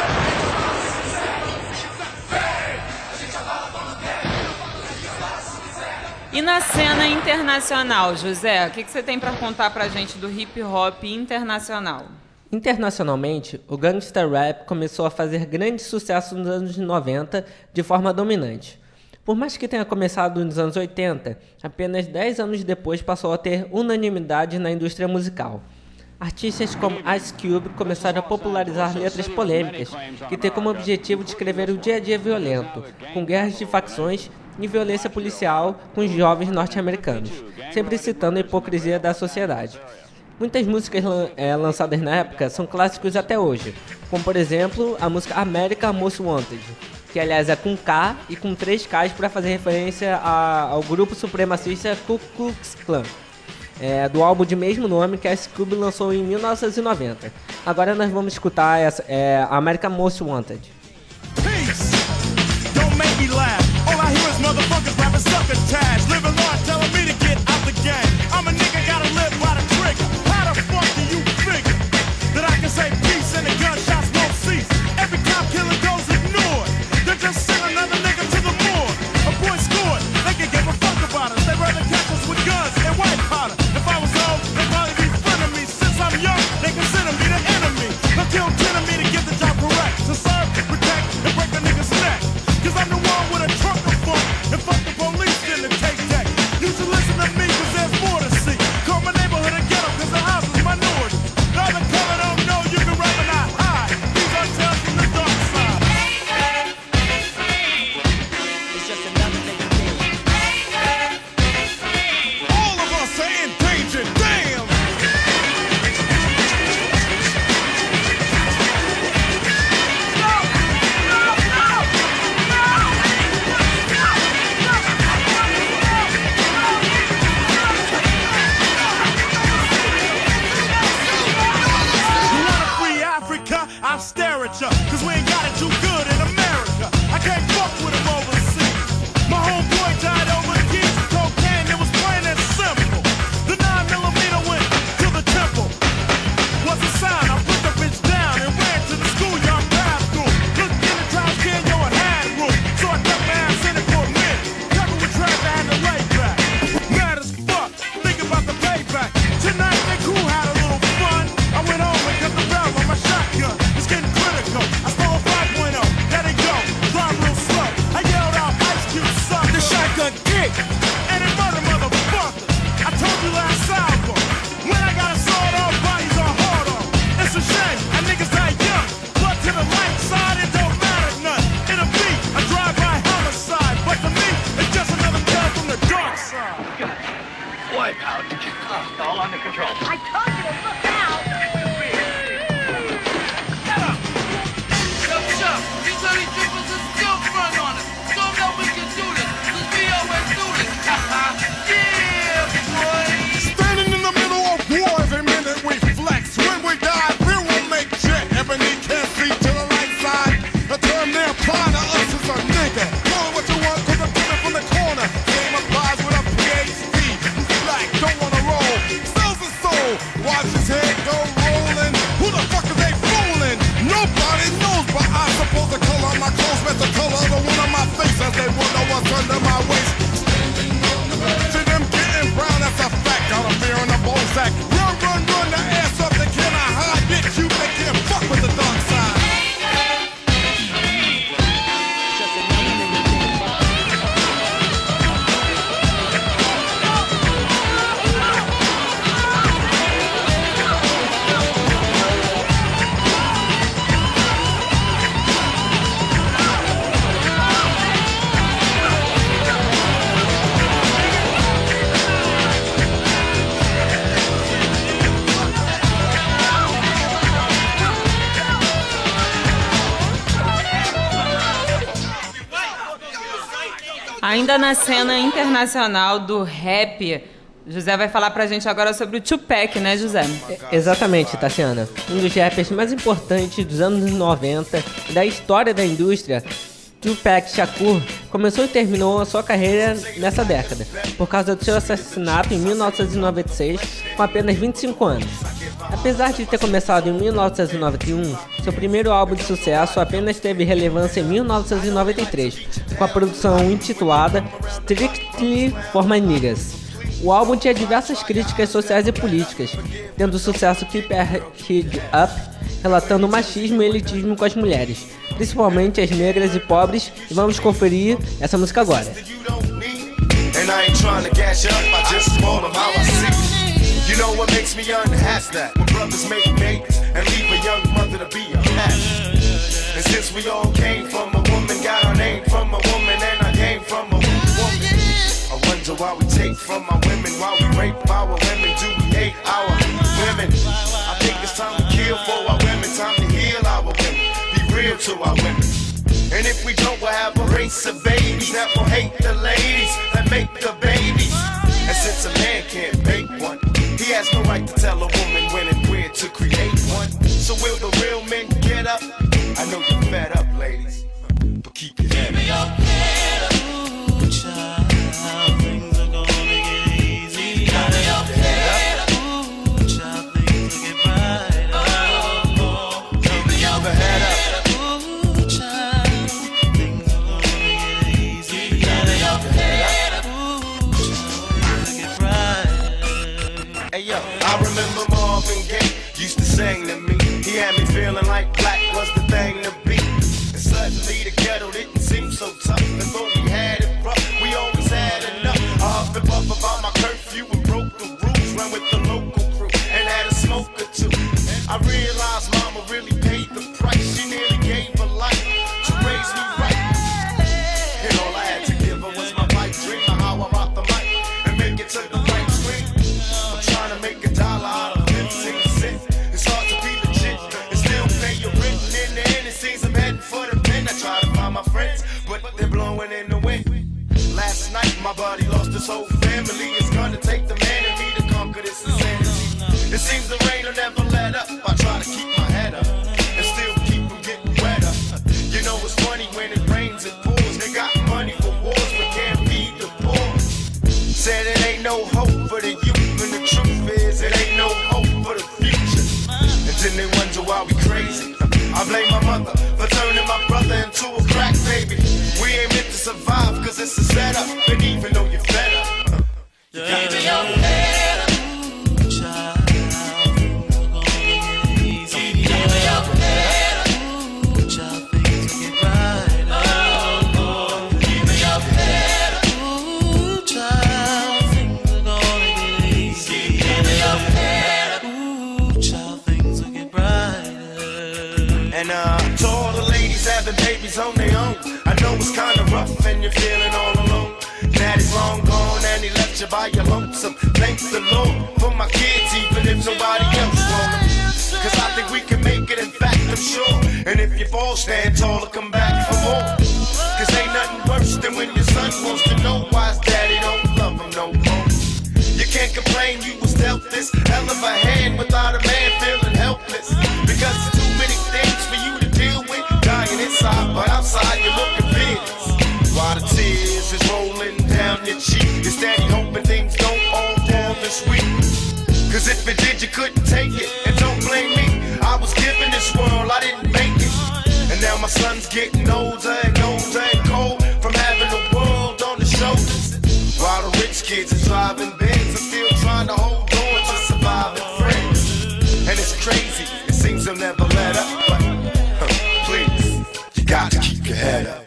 vem, a gente abala quando quer, se quiser. E na cena internacional, José, o que você tem para contar pra gente do hip hop internacional? Internacionalmente, o gangsta rap começou a fazer grande sucesso nos anos 90 de forma dominante. Por mais que tenha começado nos anos 80, apenas 10 anos depois passou a ter unanimidade na indústria musical. Artistas como Ice Cube começaram a popularizar letras polêmicas, que têm como objetivo descrever o dia a dia violento, com guerras de facções e violência policial com os jovens norte-americanos, sempre citando a hipocrisia da sociedade. Muitas músicas lançadas na época são clássicos até hoje, como por exemplo a música America Most Wanted, que aliás é com K e com 3 Ks para fazer referência ao grupo supremacista Ku Klux Klan, do álbum de mesmo nome que a Ice Cube lançou em 1990. Agora nós vamos escutar a America Most Wanted. Peace. Don't make me laugh. All I hear is motherfuckers rapping succotash. Living large, telling me to get out the game. I'm a nigga, gotta live by the trigger. How the fuck do you figure that I can say peace and the gunshots won't cease? Every cop killer goes ignored. They just send another nigga to the morgue. A boy scored, they can give a fuck about us. They'd rather catch us with guns and white powder. If I was old, they'd probably be friending me. Since I'm young, they consider me the enemy. They'll kill 10 of me to get the job correct. To serve Ainda na cena internacional do rap, José vai falar pra gente agora sobre o Tupac, né, José? Exatamente, Tassiana. Um dos rappers mais importantes dos anos 90 e da história da indústria, Tupac Shakur começou e terminou a sua carreira nessa década, por causa do seu assassinato em 1996, com apenas 25 anos. Apesar de ter começado em 1991, seu primeiro álbum de sucesso apenas teve relevância em 1993, com a produção intitulada Strictly for My Niggas. O álbum tinha diversas críticas sociais e políticas, tendo o sucesso Keep Your Head Up, relatando o machismo e elitismo com as mulheres, principalmente as negras e pobres, e vamos conferir essa música agora. And I ain't trying to gas you up, I just call them how I see. You know what makes me unhappy? That when brothers make babies and leave a young mother to be a passion. And since we all came from a woman, got our name from a woman, and I came from a woman. I wonder why we take from our women, why we rape our women, do we hate our women? I think it's time to kill for our women, time to heal our women, be real to our women. And if we don't, we'll have a race of babies that will hate the ladies that make the babies. And since a man can't make one, he has no right to tell a woman when and where to create one. So will the real men get up? I know you're fed up, ladies, but keep your head up. Ooh, child, things are gonna get easy. Keep your head up. Ooh, child, things will get brighter. Keep your head up. I remember Marvin Gaye used to sing to me. He had me feeling like black was the thing to be. And suddenly the ghetto didn't seem so tough. And though we had it rough, we always had enough. I huffed and puffed about my curfew and broke the rules. Ran with the local crew and had a smoke or two. I realized mama really paid the price. She nearly gave her life to raise me right. And all I had to give her was my pipe dream of how I rock the mic and make it to the right screen. Trying to make $1 out of 15 cents. It's hard to be legit and still pay your rent. And in the end, it seems I'm heading for the pen. I try to find my friends, but they're blowing in the wind. Last night, my buddy lost his whole family. It's gonna take the man in me to conquer this insanity. It seems the rain will never let up. I try to keep my head up and still keep from getting wetter. You know it's funny when it rains, it pours. They got money for wars, but can't feed the poor. Said it ain't no hope for the youth. And the truth is, it ain't no hope for the future. And then they wonder why we crazy. I blame my mother for turning my brother into a crack baby. We ain't meant to survive, cause it's a setup. And even though you're fed up, you got to your head up. Ooh, child, things are gonna get easy. Keep your head up. Ooh, child, things will get brighter. Keep your head up. Ooh, child, things are gonna get easy. Keep your head up. Ooh, child, things will get brighter. And to all the ladies having babies on their own, I know it's kinda rough and you're feeling all alone. Daddy's long gone and he left you by your lonesome. Thank the Lord for my kids, even if nobody else want them. Cause I think we can make it, in fact I'm sure. And if you fall, stand tall and come back for more. Cause ain't nothing worse than when your son wants to know why his daddy don't love him no more. You can't complain you was dealt this hell of a hand without a man feeling helpless. Because there's too many things for you to deal with. Dying inside, but outside you're looking fearless. While the tears is rolling down your cheek, it's daddy hoping things don't all fall this week. Cause if it did, you couldn't take it. And don't blame me, I was given this world, I didn't make it. And now my son's getting older and older and cold from having the world on his shoulders. While the rich kids are driving Benz and still trying to hold on to surviving friends. And it's crazy, it seems they'll never let up. But please, you got to keep your head up.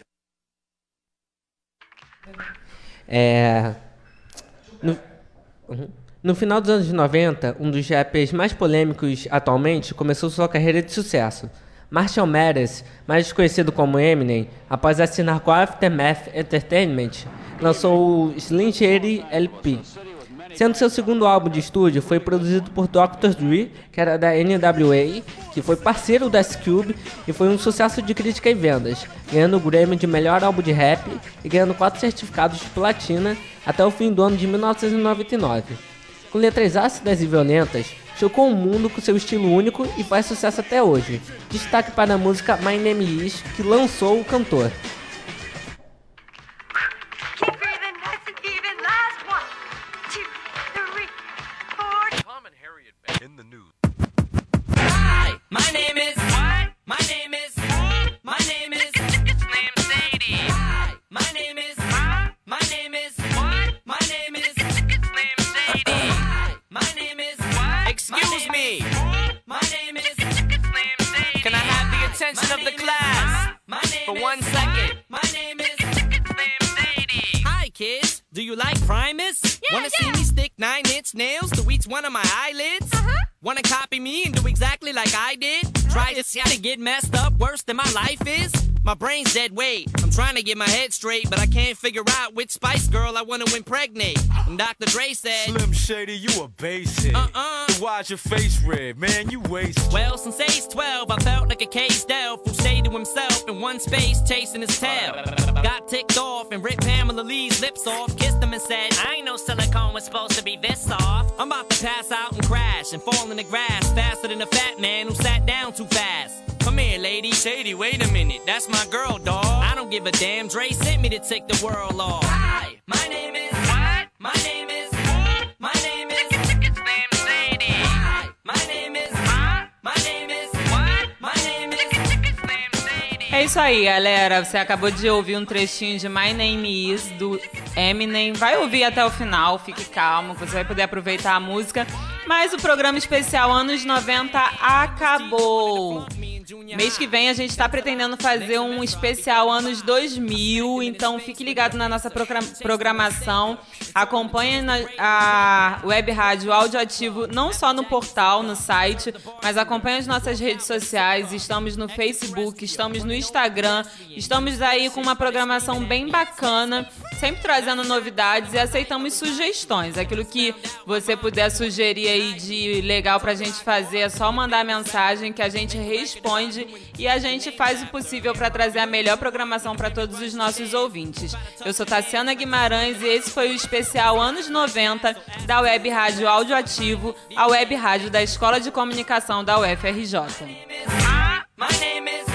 No final dos anos 90, um dos rappers mais polêmicos atualmente começou sua carreira de sucesso. Marshall Mathers, mais conhecido como Eminem, após assinar com a Aftermath Entertainment, lançou o Slim Shady LP. Sendo seu segundo álbum de estúdio, foi produzido por Dr. Dre, que era da NWA, que foi parceiro da Ice Cube e foi um sucesso de crítica e vendas, ganhando o Grammy de melhor álbum de rap e ganhando 4 certificados de platina até o fim do ano de 1999. Com letras ácidas e violentas, chocou o mundo com seu estilo único e faz sucesso até hoje. Destaque para a música My Name Is, que lançou o cantor. Hi, my name is what? My name is my name is Slim Shady. Hi, my name is my name is what? My name is Slim Shady. Hi, my name is what? Excuse me. My name is Slim Shady. Can I have the attention of the class for 1 second? My name is Slim Shady. Hi kids, do you like Primus? Wanna see me stick 9-inch nails to each one of my eyelids? Wanna copy me and do exactly like I did? Try to get messed up worse than my life is? My brain's dead weight. I'm trying to get my head straight, but I can't figure out which Spice Girl I want to impregnate. And Dr. Dre said, Slim Shady, you a basic. So why's your face red? Man, you wasted. Well, since age 12, I felt like a caged elf who stayed to himself in one space chasing his tail. Got ticked off and ripped Pamela Lee's lips off, kissed him and said, I ain't know silicone was supposed to be this soft. I'm about to pass out and crash and fall in the grass faster than a fat man who sat down too fast. Come here, lady. Shady, wait a minute. That's my girl, dawg. I don't give a damn. Dre sent me to take the world off. Hi, my name is what? My name is my name is Slim Shady. Hi, my name is my name is what? My name is Slim Shady. É isso aí, galera. Você acabou de ouvir um trechinho de My Name Is, do Eminem. Vai ouvir até o final, fique calmo, você vai poder aproveitar a música. Mas o programa especial Anos 90 acabou. Mês que vem a gente está pretendendo fazer um especial Anos 2000, então fique ligado na nossa programação. Acompanhe a Web Rádio Audioativo não só no portal, no site, mas acompanhe as nossas redes sociais. Estamos no Facebook, estamos no Instagram, estamos aí com uma programação bem bacana, sempre trazendo novidades e aceitamos sugestões. Aquilo que você puder sugerir aí de legal pra gente fazer, é só mandar mensagem que a gente responde e a gente faz o possível para trazer a melhor programação para todos os nossos ouvintes. Eu sou Tassiana Guimarães e esse foi o especial Anos 90 da Web Rádio Audioativo, a Web Rádio da Escola de Comunicação da UFRJ. My name is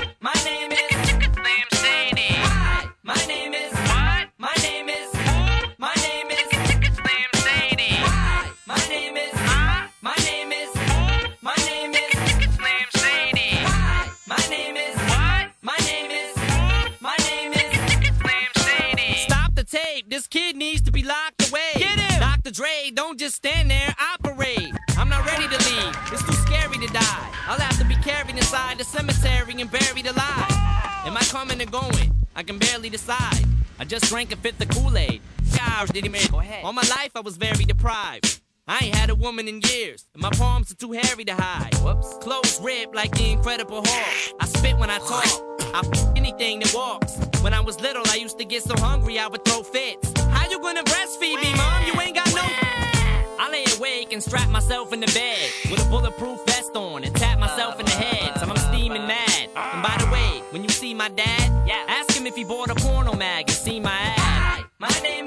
Slim Shady. My name is what? My name is my name is Slim Shady. My name is my name is my name is Slim Shady. My name is what? My name is my name is Slim Shady. Stop the tape. This kid needs to be locked away. Get him. Dr. Dre, don't just stand there, operate. I'm not ready to leave. It's too scary to die. I'll have to be carried inside the cemetery and buried alive. Am I coming or going? I can barely decide. I just drank a fifth of Kool-Aid. Gosh, did he make? Go ahead. All my life I was very deprived. I ain't had a woman in years, and my palms are too hairy to hide. Whoops. Clothes ripped like the Incredible Hulk. I spit when I talk. I f anything that walks. When I was little, I used to get so hungry I would throw fits. How you gonna breastfeed me, Mom? You ain't got no... I lay awake and strap myself in the bed with a bulletproof vest on and tap myself in the head till I'm steaming mad. And by the way, when you see my dad, ask him if he bought a porno mag and see my ad. My name